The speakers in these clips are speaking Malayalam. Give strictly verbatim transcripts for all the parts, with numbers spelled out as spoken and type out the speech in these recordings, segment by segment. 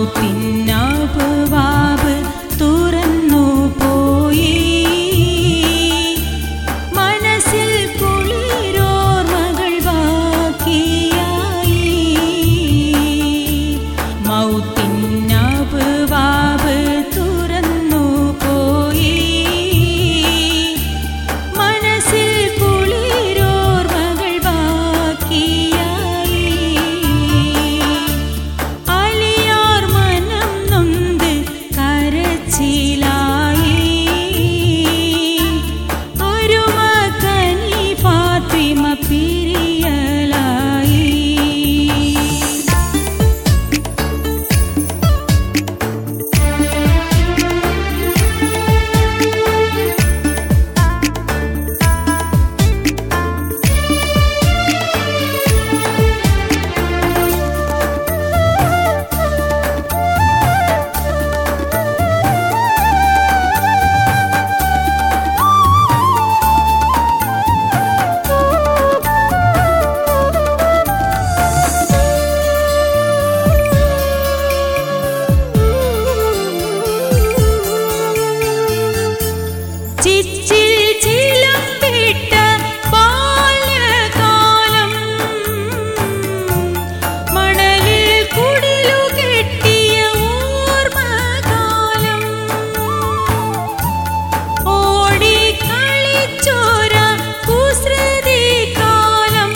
മൗത്തിന്നബ്വാബ് തുറന്നു പോയി. മനസ്സിൽ കുളിരോർമകൾ ബാക്കിയായി. മൗത്തിന്നബ്വാബ് തുറന്നു പോയി. മനസ്സിൽ കുളിരോർമകൾ ബാക്കിയായി. അലിയാർ മനം നൊന്ത് കരച്ചിലായി. ഒരു മകനി ഫാത്തിമ പിരിയലായി. ചിച്ചിൽ ചിലമ്പിട്ട ബാല്യകാലം. മണലിൽ കുടിലു കെട്ടിയ ഓർമ്മകാലം. ഓടിക്കളിച്ചോര കുസൃതികാലം.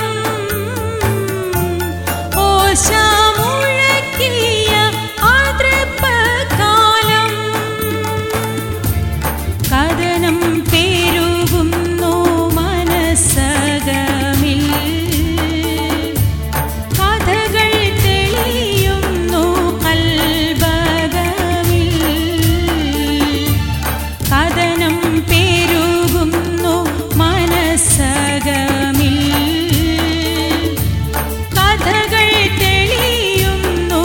ഓശ മുഴക്കിയ അതൃപ്പകാലം. കഥനം പെരുകുന്നു മനസ്സകമിൽ. കഥകൾ തെളിയുന്നു കൽബകമിൽ. കഥനം പെരുകുന്നു മനസ്സകമിൽ. കഥകൾ തെളിയുന്നു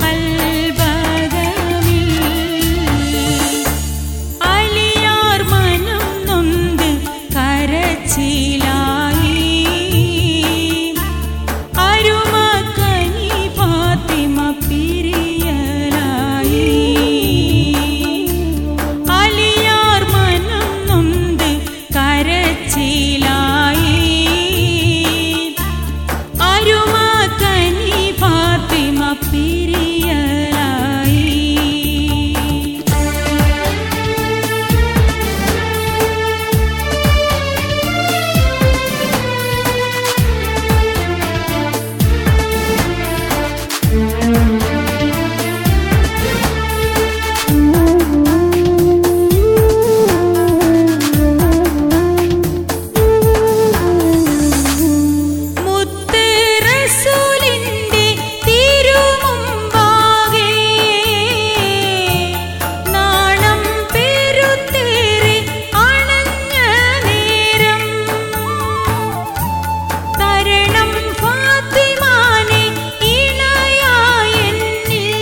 കൽബകമിൽ. അലിയാർ മനം നൊന്ത് കരച്ചിലായി. അരുമകനി ഫാത്തിമ പിരിയലായി. അലിയാർ മനം നൊന്ത് കരച്ചിലായി. അരുമകനി ഫാത്തിമ പിരിയലായി. മുത്ത് റസൂലിന്റെ തിരുമുമ്പാകെ നാണം പെരുത്തേറി അണഞ്ഞ നേരം. തരണം ഫാത്തിമാനെ ഇണയായെന്നിൽ.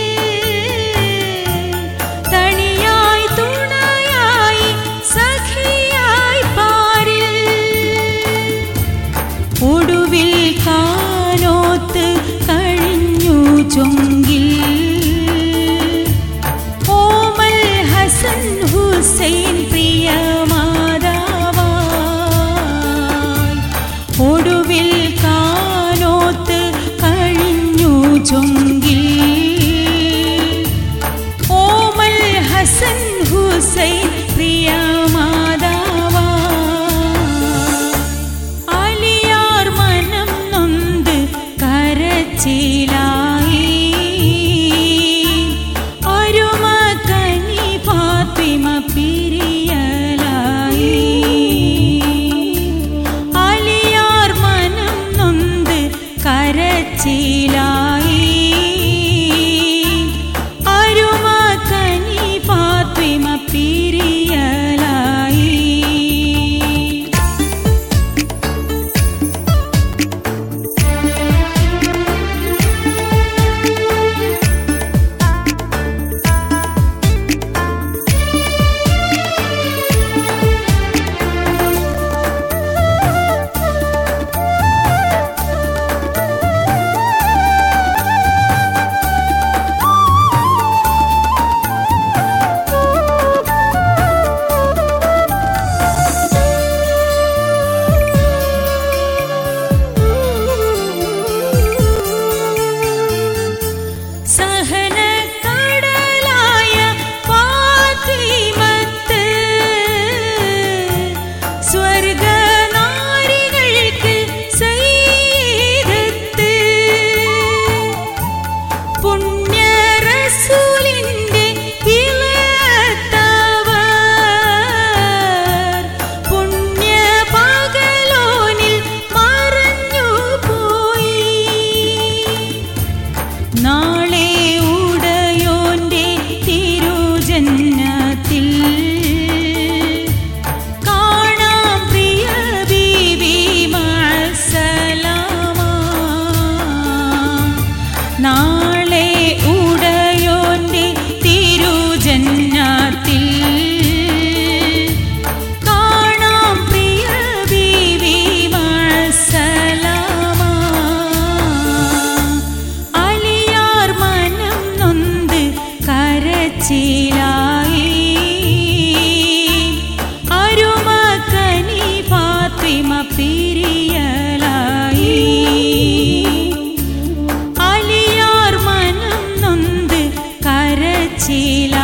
തണിയായി തുണയായി സഖിയായി പാരിൽ. ഒടുവിൽ കാനോത്ത് കഴിഞ്ഞു ചൊങ്കിൽ. ഓമൽ ഹസൻ ഹുസൈൻ പ്രിയമാതാവായി. ഒടുവിൽ കാനോത്ത് കഴിഞ്ഞു ചൊങ്കിൽ. ഓമൽ ഹസൻ ഹുസൈൻ പ്രിയമാതാവായി. അലിയാർ മനം നൊന്ത് കരച്ചിലായി. കരച്ചിലായി അരുമക്കനി ഫാത്തിമ പിരിയലായി അലിയാർ മനം നൊന്ത് കരച്ചിലായി